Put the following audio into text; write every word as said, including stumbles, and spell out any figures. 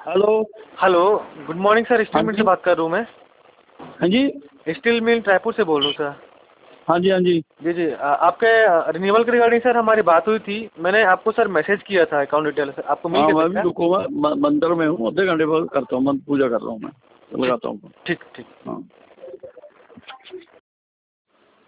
Hello. Hello, good morning sir, steel हाँ मिल जी। से बात कर रहा हूँ मैं। हाँ जी। स्टील मिल रायपुर से बोल रहा हूँ सर। हाँ जी हाँ जी। जी जी, आ, आपके रिन्यूअल के रिगार्डिंग सर हमारी बात हुई थी। मैंने आपको सर मैसेज किया था अकाउंट डिटेल से, आपको मिल हाँ गया मैं था भी क्या? रुको, मैं मंदिर में हूँ, आधे घंटे बाद करता हूँ, मंत्र पूजा कर रहा हूँ, मैं ठीक लगाता हूँ। ठीक ठीक। हाँ।